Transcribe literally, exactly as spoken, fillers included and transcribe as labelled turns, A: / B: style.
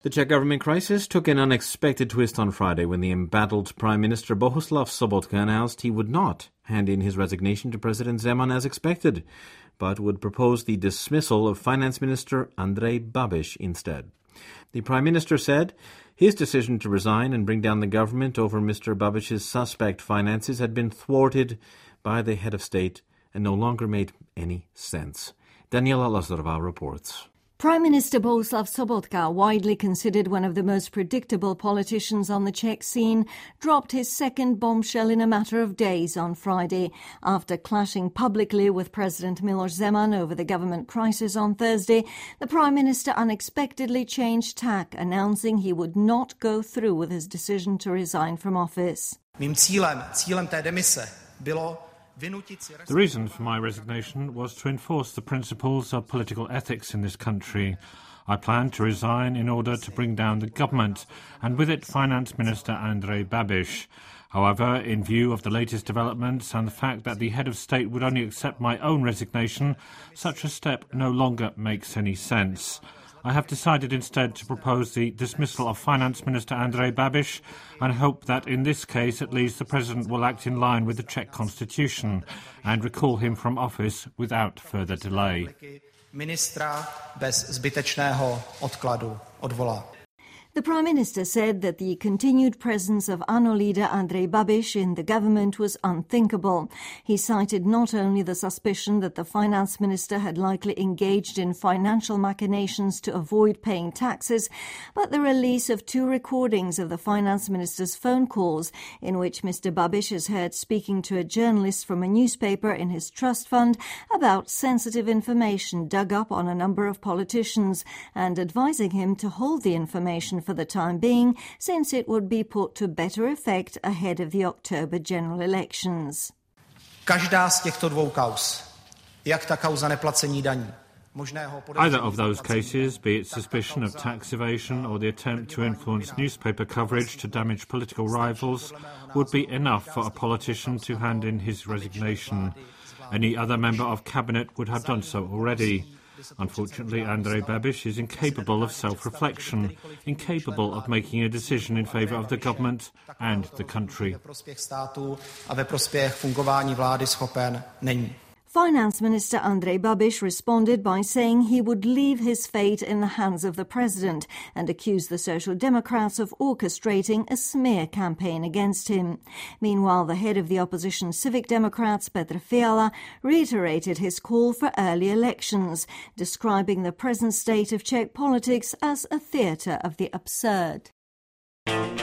A: The Czech government crisis took an unexpected twist on Friday when the embattled Prime Minister Bohuslav Sobotka announced he would not hand in his resignation to President Zeman as expected, but would propose the dismissal of Finance Minister Andrej Babiš instead. The Prime Minister said his decision to resign and bring down the government over Mister Babiš's suspect finances had been thwarted by the head of state and no longer made any sense. Daniela Lazarova reports.
B: Prime Minister Bohuslav Sobotka, widely considered one of the most predictable politicians on the Czech scene, dropped his second bombshell in a matter of days on Friday. After clashing publicly with President Miloš Zeman over the government crisis on Thursday, the Prime Minister unexpectedly changed tack, announcing he would not go through with his decision to resign from office.
C: Mým cílem, cílem té demise bylo
D: The reason for my resignation was to enforce the principles of political ethics in this country. I planned to resign in order to bring down the government, and with it Finance Minister Andrej Babiš. However, in view of the latest developments and the fact that the head of state would only accept my own resignation, such a step no longer makes any sense. I have decided instead to propose the dismissal of Finance Minister Andrej Babiš and hope that in this case at least the President will act in line with the Czech constitution and recall him from office without further delay.
C: Ministra bez zbytečného odkladu odvolá.
B: The Prime Minister said that the continued presence of ANO leader Andrej Babiš in the government was unthinkable. He cited not only the suspicion that the finance minister had likely engaged in financial machinations to avoid paying taxes, but the release of two recordings of the finance minister's phone calls in which Mister Babiš is heard speaking to a journalist from a newspaper in his trust fund about sensitive information dug up on a number of politicians and advising him to hold the information for the time being, since it would be put to better effect ahead of the October general elections.
C: Každá z těchto dvou kauz, jak ta kauza neplacení daní,
D: Either of those cases, be it suspicion of tax evasion or the attempt to influence newspaper coverage to damage political rivals, would be enough for a politician to hand in his resignation. Any other member of cabinet would have done so already. Unfortunately, Andrej Babiš is incapable of self-reflection, incapable of making a decision in favour of the government and the country.
B: Finance Minister Andrej Babiš responded by saying he would leave his fate in the hands of the President and accused the Social Democrats of orchestrating a smear campaign against him. Meanwhile, the head of the opposition Civic Democrats, Petr Fiala, reiterated his call for early elections, describing the present state of Czech politics as a theatre of the absurd.